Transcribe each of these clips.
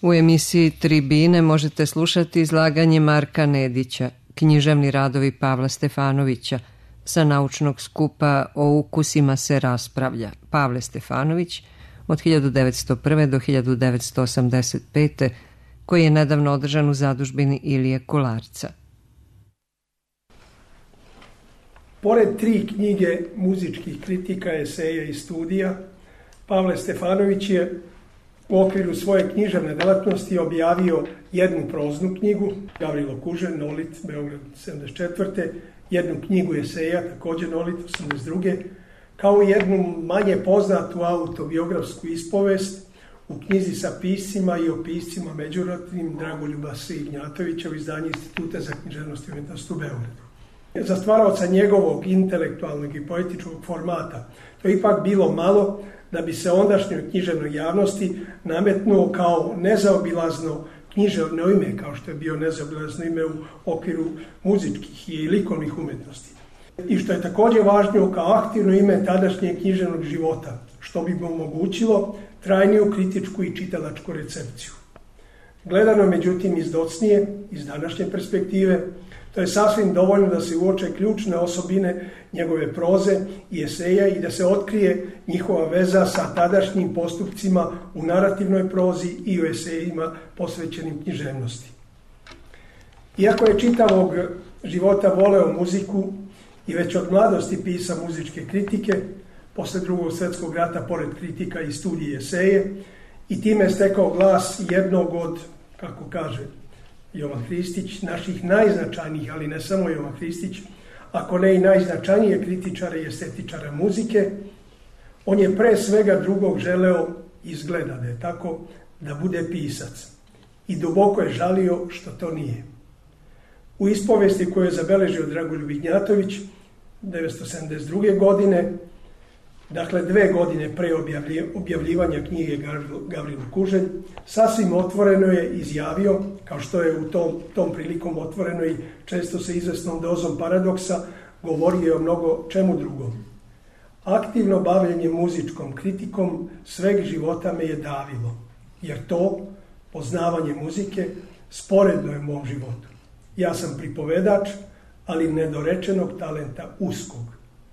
U emisiji Tribine možete slušati izlaganje Marka Nedića, književni radovi Pavla Stefanovića, sa naučnog skupa O ukusima se raspravlja. Pavle Stefanović od 1901. do 1985. koji je nedavno održan u zadužbini Ilije Kolarca. Pored 3 knjige muzičkih kritika, eseja i studija, Pavle Stefanović je u okviru svoje književne delatnosti objavio jednu proznu knjigu, Gavrilo Kuželj, Nolit, Beograd 74. Jednu knjigu eseja, također Nolit 82. Kao jednu manje poznatu autobiografsku ispovest u knjizi sa piscima i o piscima međunarodnim Dragoljuba S. Ignjatovića u izdanju Instituta za književnost i umjetnost u Beogradu. Za stvaraoca njegovog intelektualnog i poetičkog formata to je ipak bilo malo da bi se ondašnjoj književnoj javnosti nametnuo kao nezaobilazno književno ime, kao što je bio nezaobilazno ime u okviru muzičkih i likovnih umjetnosti. I što je također važnije kao aktivno ime tadašnjeg književnog života, što bi mu omogućilo trajniju kritičku i čitalačku recepciju. Gledano međutim iz docnije, iz današnje perspektive, to je sasvim dovoljno da se uoče ključne osobine njegove proze i eseja i da se otkrije njihova veza sa tadašnjim postupcima u narativnoj prozi i u esejima posvećenim književnosti. Iako je čitavog života voleo muziku i već od mladosti pisao muzičke kritike, posle Drugog svjetskog rata, pored kritika i studije eseje, i time je stekao glas jednog od, kako kaže Jovan Hristić, naših najznačajnijih, ali ne samo Jovan Hristić, ako ne i najznačajnije kritičara i estetičara muzike, on je pre svega drugog želeo, izgleda da je tako, da bude pisac. I duboko je žalio što to nije. U ispovesti koju je zabeležio Dragoljub Ignjatović 1972. godine, dakle 2 godine pre objavljivanja knjige Gavrilo Kuželj, sasvim otvoreno je izjavio, kao što je u tom prilikom otvoreno i često sa izvesnom dozom paradoksa, govorio o mnogo čemu drugom. Aktivno bavljenje muzičkom kritikom sveg života me je davilo, jer to, poznavanje muzike, sporedno je u mom životu. Ja sam pripovedač, ali nedorečenog talenta uskog.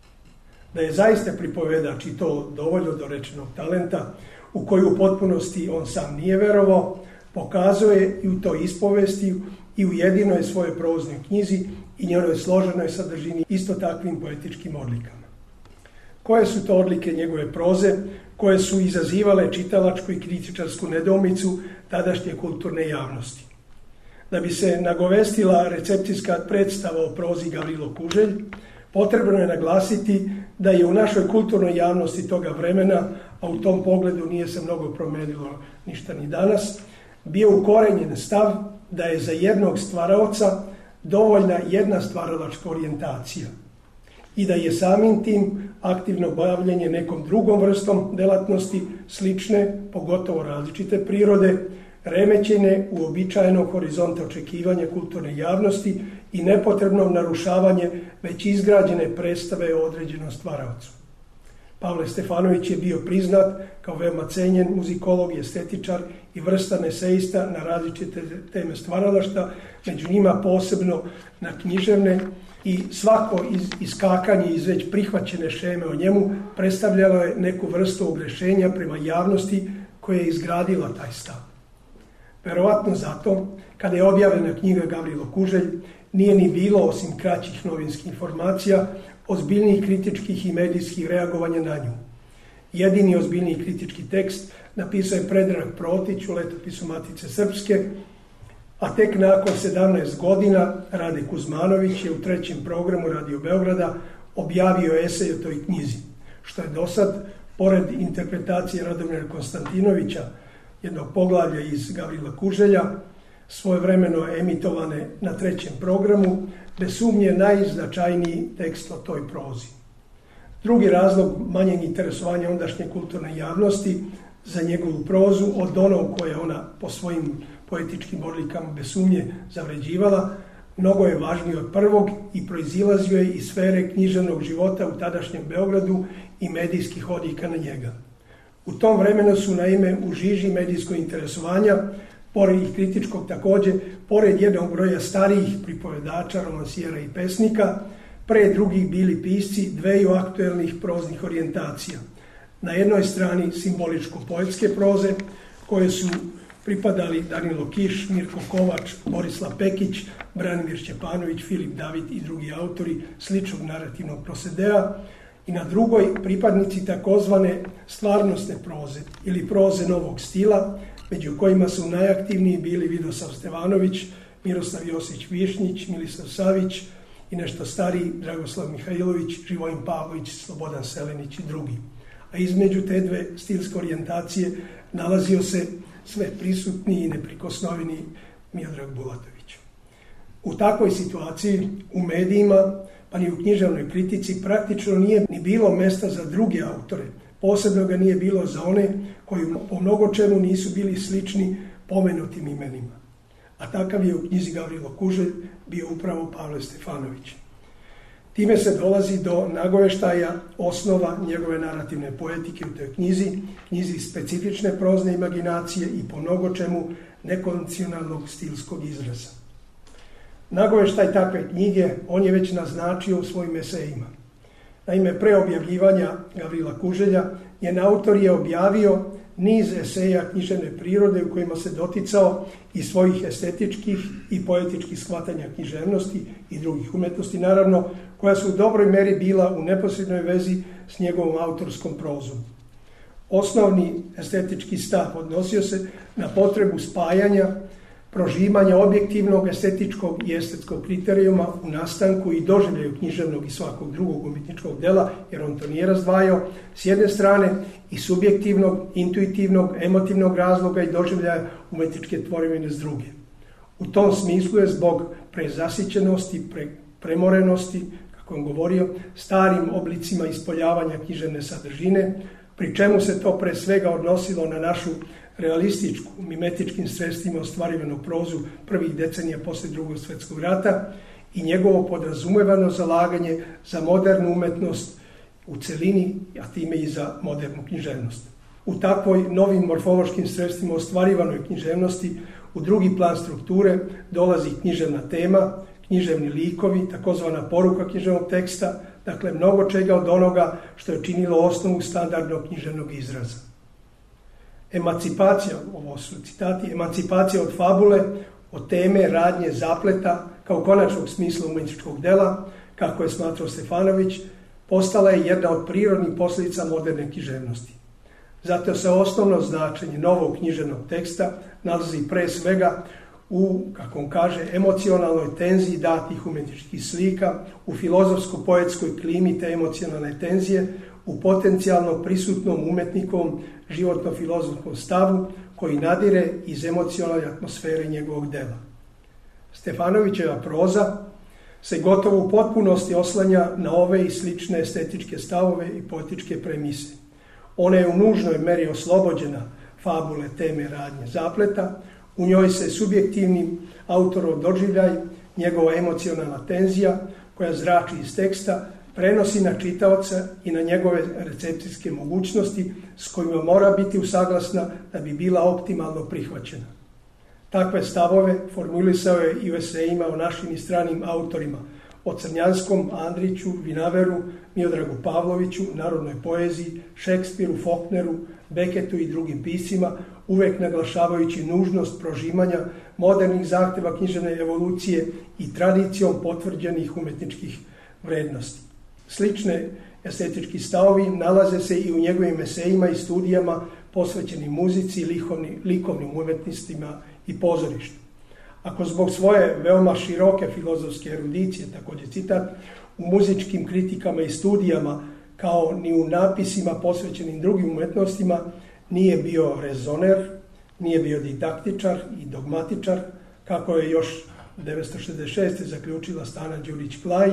Da je zaista pripovedač i to dovoljno dorečenog talenta, u koju u potpunosti on sam nije verovao, pokazuje i u toj ispovesti i u jedinoj svojoj proznoj knjizi i njenoj složenoj sadržini isto takvim poetičkim odlikama. Koje su to odlike njegove proze, koje su izazivale čitalačku i kritičarsku nedoumicu tadašnje kulturne javnosti? Da bi se nagovestila recepcijska predstava o prozi Gavrilo Kuželj, potrebno je naglasiti da je u našoj kulturnoj javnosti toga vremena, a u tom pogledu nije se mnogo promenilo ništa ni danas, bio ukorenjen stav da je za jednog stvaraoca dovoljna jedna stvaralačka orijentacija i da je samim tim aktivno bavljenje nekom drugom vrstom delatnosti slične, pogotovo različite prirode, remećene uobičajenog horizonta očekivanja kulturne javnosti i nepotrebno narušavanje već izgrađene predstave o određenom stvaraocu. Pavle Stefanović je bio priznat kao veoma cenjen muzikolog i estetičar i vrstan eseista na različite teme stvaralaštva, među njima posebno na književne, i svako iskakanje iz već prihvaćene šeme o njemu predstavljalo je neku vrstu ogrešenja prema javnosti koja je izgradila taj stav. Verovatno zato, kada je objavljena knjiga Gavrilo Kuželj, nije ni bilo, osim kraćih novinskih informacija, ozbiljnijih kritičkih i medijskih reagovanja na nju. Jedini ozbiljniji kritički tekst napisao je Predrag Protić u Letopisu Matice Srpske, a tek nakon 17 godina Rade Kuzmanović je u 3. programu Radio Beograda objavio esej o toj knjizi, što je dosad, pored interpretacije Radomira Konstantinovića, jednog poglavlja iz Gavrila Kuželja, svojevremeno emitovane na 3. programu, bez sumnje najznačajniji tekst o toj prozi. Drugi razlog manjeg interesovanja ondašnje kulturne javnosti za njegovu prozu od onog koje ona po svojim poetičkim odlikama bez sumnje zavređivala, mnogo je važniji od prvog i proizilazio je iz sfere književnog života u tadašnjem Beogradu i medijskih odjeka na njega. U tom vremenu su naime u žiži medijskog interesovanja pored i kritičkog također, pored jednog broja starijih pripovedača, romansijera i pesnika, pre drugih bili pisci dveju aktuelnih proznih orijentacija. Na jednoj strani simboličko-poetske proze, koje su pripadali Danilo Kiš, Mirko Kovač, Borislav Pekić, Branimir Šćepanović, Filip David i drugi autori sličnog narativnog prosedea, i na drugoj pripadnici takozvane stvarnostne proze ili proze novog stila, među kojima su najaktivniji bili Vidosav Stevanović, Miroslav Josić Višnjić, Milisav Savić i nešto stariji Dragoslav Mihajlović, Živojin Pavlović, Slobodan Selenić i drugi. A između te dve stilske orijentacije nalazio se sve prisutni i neprikosnoveni Miodrag Bulatović. U takvoj situaciji u medijima, pa ni u književnoj kritici, praktično nije ni bilo mesta za druge autore. Posebno ga nije bilo za one koji po mnogo čemu nisu bili slični pomenutim imenima. A takav je u knjizi Gavrilo Kuželj bio upravo Pavle Stefanović. Time se dolazi do nagoveštaja osnova njegove narativne poetike u toj knjizi specifične prozne imaginacije i po mnogo čemu nekonvencionalnog stilskog izraza. Nagoveštaj takve knjige on je već naznačio u svojim esejima. Naime, pre objavljivanja Gavrila Kuželja njen autor je objavio niz eseja književne prirode u kojima se doticao i svojih estetičkih i poetičkih shvatanja književnosti i drugih umetnosti, naravno, koja su u dobroj meri bila u neposrednoj vezi s njegovom autorskom prozom. Osnovni estetički stav odnosio se na potrebu spajanja, prožimanja objektivnog, estetičkog i estetskog kriterijuma u nastanku i doživljaju književnog i svakog drugog umjetničkog dela, jer on to nije razdvajao, s jedne strane, i subjektivnog, intuitivnog, emotivnog razloga i doživljaja umjetničke tvorevine s druge. U tom smislu je zbog prezasićenosti, premorenosti, kako on govorio, starim oblicima ispoljavanja književne sadržine, pri čemu se to pre svega odnosilo na našu realističku, mimetičkim sredstvima ostvarivanu prozu prvih decenija posle Drugog svjetskog rata i njegovo podrazumevano zalaganje za modernu umetnost u celini, a time i za modernu književnost. U takvoj novim morfološkim sredstvima ostvarivanoj književnosti u drugi plan strukture dolazi književna tema, književni likovi, takozvana poruka književnog teksta, dakle mnogo čega od onoga što je činilo osnovu standardnog književnog izraza. Emancipacija, ovo su citati, emancipacija od fabule, od teme, radnje, zapleta, kao konačnog smisla umjetničkog dela, kako je smatrao Stefanović, postala je jedna od prirodnih posljedica moderne književnosti. Zato se osnovno značenje novog književnog teksta nalazi pre svega u, kako on kaže, emocionalnoj tenziji datih umjetničkih slika, u filozofsko-poetskoj klimi te emocionalne tenzije, u potencijalno prisutnom umetnikovom životno-filozofskom stavu koji nadire iz emocionalne atmosfere njegovog dela. Stefanovićeva proza se gotovo u potpunosti oslanja na ove i slične estetičke stavove i poetičke premise. Ona je u nužnoj meri oslobođena fabule, teme, radnje, zapleta. U njoj se subjektivni autorov doživljaj, njegova emocionalna tenzija koja zrači iz teksta, prenosi na čitaoca i na njegove recepcijske mogućnosti s kojima mora biti usaglasna da bi bila optimalno prihvaćena. Takve stavove formulisao je i u esejima o našim i stranim autorima, o Crnjanskom, Andriću, Vinaveru, Miodragu Pavloviću, narodnoj poeziji, Šekspiru, Faulkneru, Beketu i drugim piscima, uvek naglašavajući nužnost prožimanja modernih zahtjeva književne evolucije i tradicijom potvrđenih umetničkih vrednosti. Slične estetički stavovi nalaze se i u njegovim esejima i studijama posvećenim muzici, likovnim umetnostima i pozorištu. Ako zbog svoje veoma široke filozofske erudicije, također citat, u muzičkim kritikama i studijama, kao ni u napisima posvećenim drugim umetnostima, nije bio rezoner, nije bio didaktičar i dogmatičar, kako je još 1966. zaključila Stana Đurić-Klajn.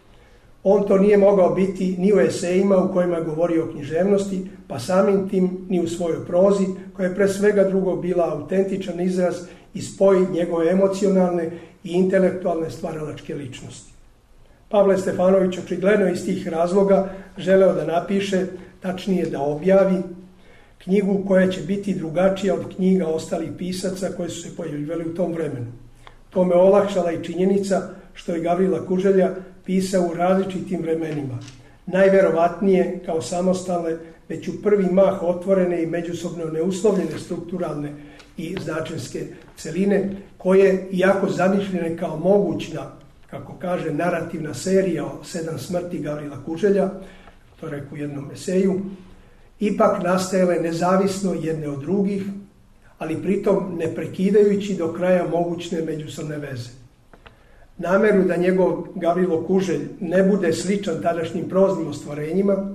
On to nije mogao biti ni u esejima u kojima je govorio o književnosti, pa samim tim ni u svojoj prozi, koja je pre svega drugo bila autentičan izraz i spoj njegove emocionalne i intelektualne stvaralačke ličnosti. Pavle Stefanović očigledno iz tih razloga želeo da napiše, tačnije da objavi, knjigu koja će biti drugačija od knjiga ostalih pisaca koji su se pojavljivali u tom vremenu. To me olakšala i činjenica što je Gavrila Kuželja pisao u različitim vremenima. Najverovatnije kao samostalne, već u prvi mah otvorene i međusobno neuslovljene strukturalne i značenske celine, koje, iako zamišljene kao mogućna, kako kaže, narativna serija o 7 smrti Gavrila Kuželja, to reku u jednom eseju, ipak nastajale nezavisno jedne od drugih, ali pritom ne prekidajući do kraja mogućne međusobne veze. Nameru da njegov Gavrilo Kuželj ne bude sličan tadašnjim proznim ostvarenjima,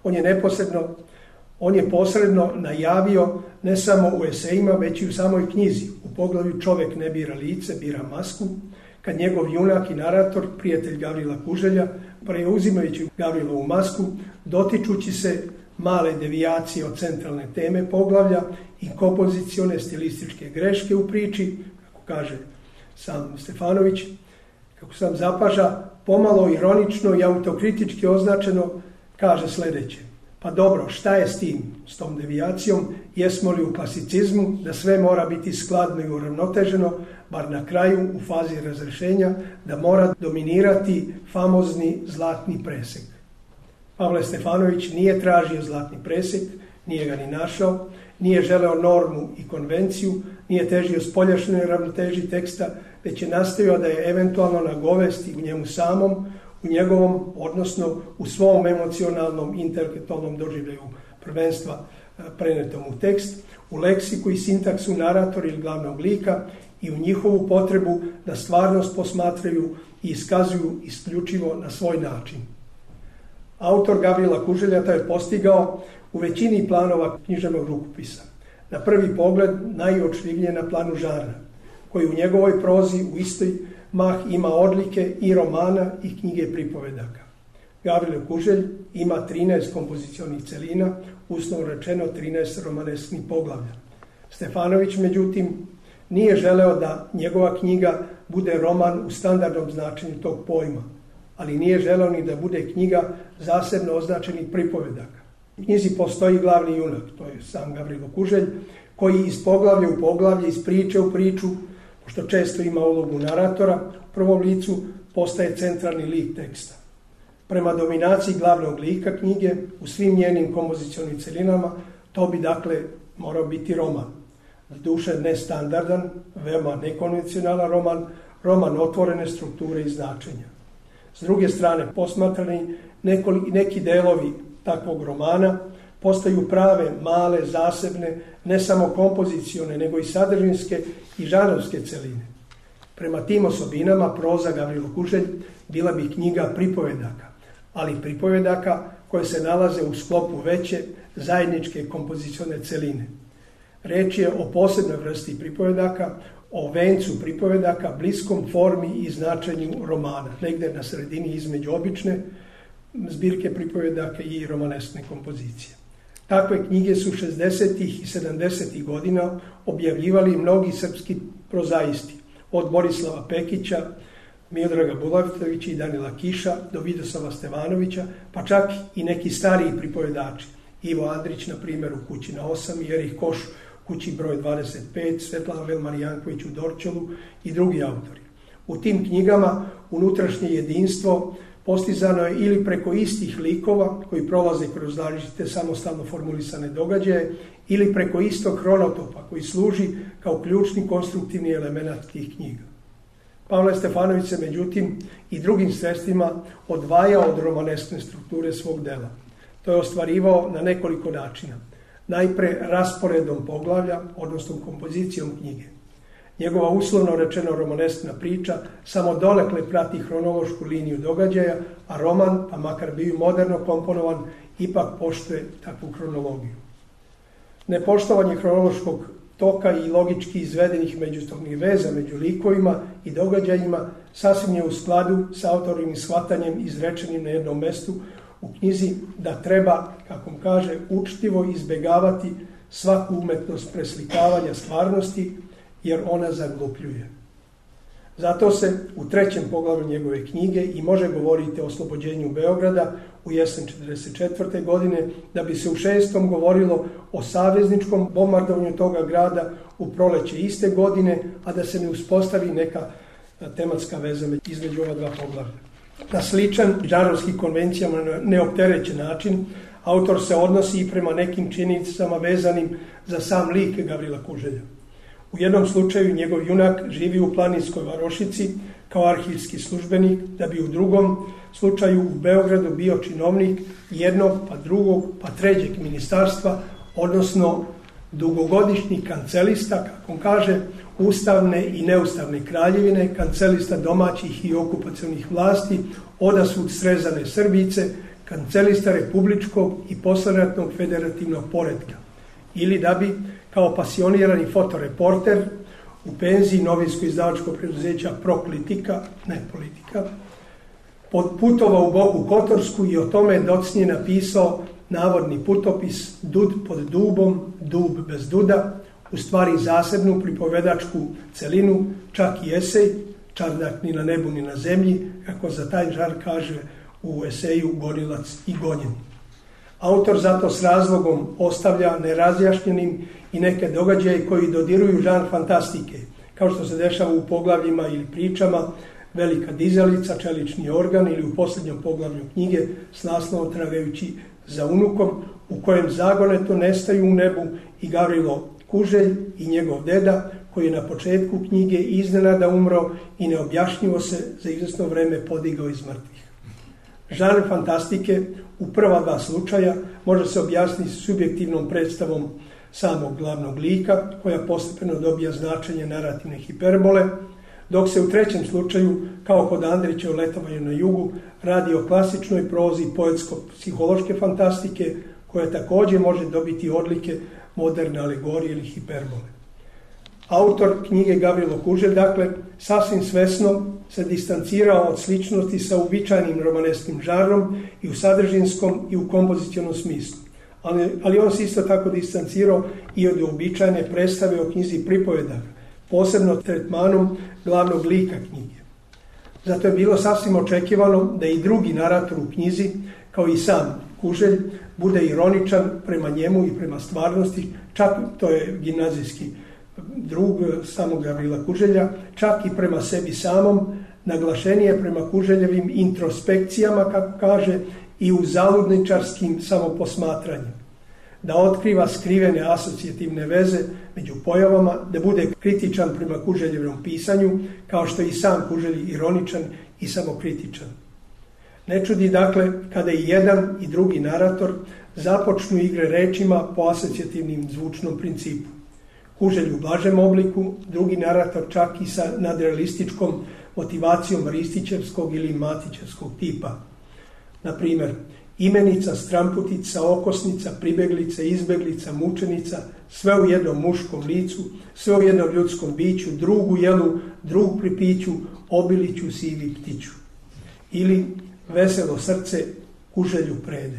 on je posredno najavio ne samo u esejima, već i u samoj knjizi, u poglavlju Čovek ne bira lice, bira masku, kad njegov junak i narator, prijatelj Gavrila Kuželja, preuzimajući Gavrilovu masku, dotičući se male devijacije od centralne teme poglavlja i kompozicione stilističke greške u priči, kako kaže sam Stefanović, kako sam zapaža, pomalo ironično i autokritički označeno, kaže sljedeće: pa dobro, šta je s tom devijacijom? Jesmo li u klasicizmu da sve mora biti skladno i uravnoteženo, bar na kraju u fazi razrešenja, da mora dominirati famozni zlatni presek? Pavle Stefanović nije tražio zlatni presek, nije ga ni našao, nije želeo normu i konvenciju, nije težio spoljašnjoj ravnoteži teksta, već je nastojao da je eventualno nagovesti u njemu samom, u njegovom, odnosno u svom emocionalnom, intelektualnom doživljaju prvenstva prenetom u tekst, u leksiku i sintaksu naratora ili glavnog lika i u njihovu potrebu da stvarnost posmatraju i iskazuju isključivo na svoj način. Autor Gavrila Kuželja to je postigao u većini planova književnog rukopisa. Na prvi pogled najuočljivije na planu žanra, koji u njegovoj prozi u istoj mah ima odlike i romana i knjige pripovedaka. Gavrilo Kuželj ima 13 kompozicionih celina, uslovno rečeno 13 romanesknih poglavlja. Stefanović, međutim, nije želeo da njegova knjiga bude roman u standardnom značenju tog pojma, ali nije želeo ni da bude knjiga zasebno označenih pripovedaka. U knjizi postoji glavni junak, to je sam Gavrilo Kuželj, koji iz poglavlja u poglavlje, iz priče u priču, što često ima ulogu naratora, u prvom licu postaje centralni lik teksta. Prema dominaciji glavnog lika knjige, u svim njenim kompozicionim celinama, to bi dakle morao biti roman. Doduše nestandardan, veoma nekonvencionalan roman otvorene strukture i značenja. S druge strane, posmatrani neki delovi takvog romana postaju prave, male, zasebne, ne samo kompozicione, nego i sadržinske i žanrovske celine. Prema tim osobinama proza Gavrilo Kuželj bila bi knjiga pripovedaka, ali pripovedaka koje se nalaze u sklopu veće zajedničke kompozicione celine. Reč je o posebnoj vrsti pripovedaka, o vencu pripovedaka, bliskom formi i značenju romana, negdje na sredini između obične zbirke pripovedaka i romaneskne kompozicije. Takve knjige su 60. i 70. godina objavljivali mnogi srpski prozaisti, od Borislava Pekića, Miodraga Bulavitovića i Danila Kiša do Vidoslava Stevanovića, pa čak i neki stariji pripovedači. Ivo Andrić, na primjer, u Kući na 8, i Erih Koš u Kući broj 25, Svetlana Velmar-Janković u Dorčolu i drugi autori. U tim knjigama unutrašnje jedinstvo postizano je ili preko istih likova koji prolaze kroz različite samostalno formulisane događaje, ili preko istog hronotopa koji služi kao ključni konstruktivni element tih knjiga. Pavle Stefanović se međutim i drugim sredstvima odvajao od romaneskne strukture svog dela. To je ostvarivao na nekoliko načina. Najpre rasporedom poglavlja, odnosno kompozicijom knjige. Njegova uslovno rečeno romaneskna priča samo donekle prati hronološku liniju događaja, a roman, pa makar bio moderno komponovan, ipak poštuje takvu hronologiju. Nepoštovanje hronološkog toka i logički izvedenih međusobnih veza među likovima i događajima sasvim je u skladu sa autorovim shvatanjem izrečenim na jednom mestu u knjizi da treba, kako kaže, učtivo izbjegavati svaku umetnost preslikavanja stvarnosti, jer ona zaglupljuje. Zato se u 3. poglavlju njegove knjige i može govoriti o oslobođenju Beograda u jesen 1944. godine, da bi se u 6. govorilo o savezničkom bombardovanju toga grada u proleće iste godine, a da se ne uspostavi neka tematska veza između ova dva poglavlja. Na sličan žanrovski konvencijama neopterećen način autor se odnosi i prema nekim činjenicama vezanim za sam lik Gavrila Kuželja. U jednom slučaju njegov junak živi u planinskoj varošici kao arhivski službenik, da bi u drugom slučaju u Beogradu bio činovnik jednog, pa drugog, pa trećeg ministarstva, odnosno dugogodišnji kancelista, kako on kaže, ustavne i neustavne kraljevine, kancelista domaćih i okupacionih vlasti, odasvud srezane Srbice, kancelista republičkog i posleratnog federativnog poretka. Ili da bi, kao pasionirani fotoreporter, u penziji novinsko-izdavačkog preduzeća Proklitika, ne Politika, putovao u Boku Kotorsku i o tome docnije napisao navodni putopis Dud pod dubom, dub bez duda, u stvari zasebnu pripovedačku celinu, čak i esej, Čardak ni na nebu ni na zemlji, kako za taj žar kaže u eseju Gorilac i gonjen. Autor zato s razlogom ostavlja nerazjašnjenim i neke događaje koji dodiruju žanr fantastike, kao što se dešava u poglavljima ili pričama Velika dizalica, Čelični organ ili u posljednjom poglavlju knjige s naslovom Tragajući za unukom, u kojem zagoneto nestaju u nebu i Gavrilo Kuželj i njegov deda, koji je na početku knjige iznenada umro i neobjašnjivo se za izvesno vreme podigao iz mrtvih. Žanr fantastike u prva dva slučaja može se objasniti subjektivnom predstavom samog glavnog lika, koja postepeno dobija značenje narativne hiperbole, dok se u 3. slučaju, kao kod Andrića u Letovanju na jugu, radi o klasičnoj prozi poetsko-psihološke fantastike, koja također može dobiti odlike moderne alegorije ili hiperbole. Autor knjige Gavrilo Kuželj, dakle, sasvim svesno se distancirao od sličnosti sa uobičajenim romaneskim žanrom i u sadržinskom i u kompozicionom smislu. Ali on se isto tako distancirao i od uobičajene predstave o knjizi pripovedaka, posebno tretmanom glavnog lika knjige. Zato je bilo sasvim očekivano da i drugi narator u knjizi, kao i sam Kuželj, bude ironičan prema njemu i prema stvarnosti, čak to je gimnazijski drug samog Gavrila Kuželja, čak i prema sebi samom, naglašenije prema Kuželjevim introspekcijama, kako kaže, i u zaludničarskim samoposmatranjima. Da otkriva skrivene asocijativne veze među pojavama, da bude kritičan prema Kuželjevom pisanju, kao što je i sam Kuželj ironičan i samokritičan. Ne čudi, dakle, kada i jedan i drugi narator započnu igre rečima po asocijativnim zvučnom principu. Kuželj u blažem obliku, drugi narator čak i sa nadrealističkom motivacijom Ristićevskog ili Matićevskog tipa. Na primjer, imenica, stramputica, okosnica, pribeglica, izbeglica, mučenica, sve u jednom muškom licu, sve u jednom ljudskom biću, drug u jelu, drug pri piću, obiliću, sivi ptiću. Ili veselo srce Kuželju prede.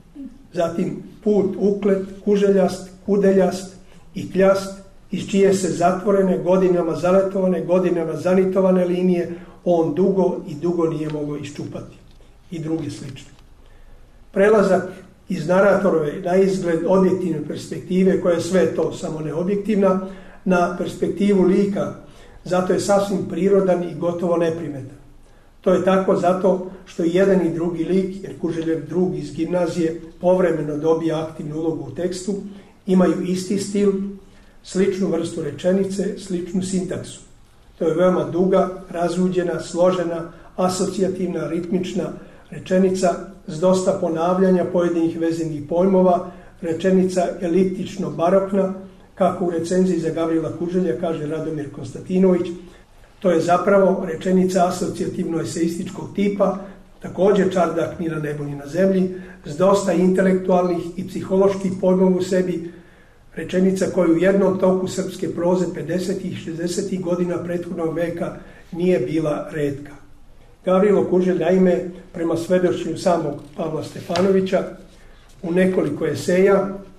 Zatim put uklet, kuželjast, kudeljast i kljast, iz čije se zatvorene, godinama zaletovane, godinama zanitovane linije on dugo i dugo nije mogao iščupati. I drugi slični. Prelazak iz naratorove na izgled objektivne perspektive, koja je sve to, samo neobjektivna, na perspektivu lika, zato je sasvim prirodan i gotovo neprimetan. To je tako zato što i jedan i drugi lik, jer Kuželjev drug iz gimnazije povremeno dobija aktivnu ulogu u tekstu, imaju isti stil, sličnu vrstu rečenice, sličnu sintaksu. To je veoma duga, razluđena, složena, asocijativna, ritmična rečenica s dosta ponavljanja pojedinih vezenih pojmova, rečenica eliptično barokna, kako u recenziji za Gavrila Kuželja kaže Radomir Konstantinović. To je zapravo rečenica asocijativno-eseističkog tipa, također Čardak ni na nebu ni na zemlji, s dosta intelektualnih i psiholoških pojmova u sebi, rečenica koja u jednom toku srpske proze 50. i 60. godina prethodnog veka nije bila retka. Gavrilo Kuželj, naime, prema svedočenju samog Pavla Stefanovića, u nekoliko eseja,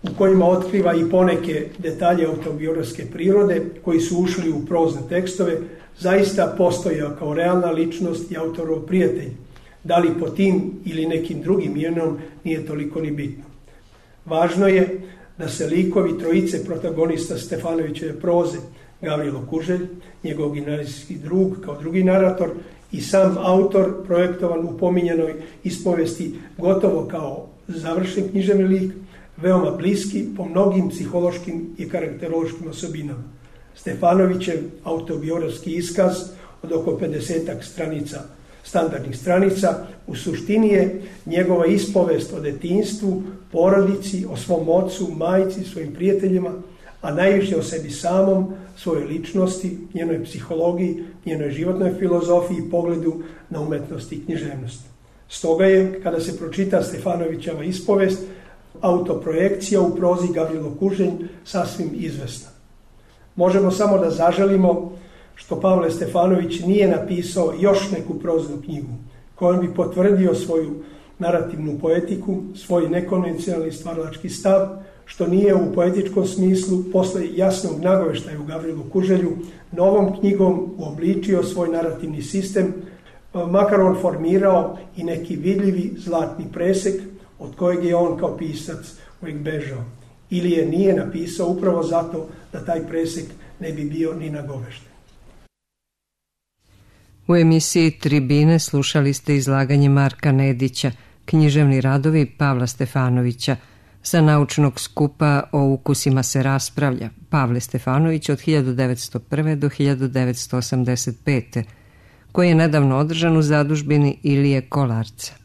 u kojima otkriva i poneke detalje autobiografske prirode koji su ušli u prozne tekstove, zaista postojao kao realna ličnost i autorov prijatelj. Da li po tim ili nekim drugim imenom nije toliko ni bitno. Važno je da se likovi trojice protagonista Stefanovićeve proze, Gavrilo Kuželj, njegov gimnazijski drug kao drugi narator i sam autor projektovan u pominjanoj ispovesti gotovo kao završen književni lik, veoma bliski po mnogim psihološkim i karakterološkim osobinama. Stefanovićev autobiografski iskaz od oko 50 stranica, standardnih stranica, u suštini je njegova ispovest o detinjstvu, porodici, o svom ocu, majci, svojim prijateljima, a najviše o sebi samom, svojoj ličnosti, njenoj psihologiji, njenoj životnoj filozofiji i pogledu na umetnost i književnost. Stoga je, kada se pročita Stefanovićeva ispovest, autoprojekcija u prozi Gavrilo Kuželj sasvim izvesna. Možemo samo da zaželimo što Pavle Stefanović nije napisao još neku proznu knjigu kojom bi potvrdio svoju narativnu poetiku, svoj nekonvencionalni stvaralački stav, što nije u poetičkom smislu posle jasnog nagoveštaja u Gavrilu Kuželju novom knjigom uobličio svoj narativni sistem, makar on formirao i neki vidljivi zlatni presek od kojeg je on kao pisac uvijek bežao. Ili je nije napisao upravo zato da taj presek ne bi bio ni nagovešten. U emisiji Tribine slušali ste izlaganje Marka Nedića, književni radovi Pavla Stefanovića, sa naučnog skupa O ukusima se raspravlja, Pavle Stefanović od 1901. do 1985. koji je nedavno održan u zadužbini Ilije Kolarca.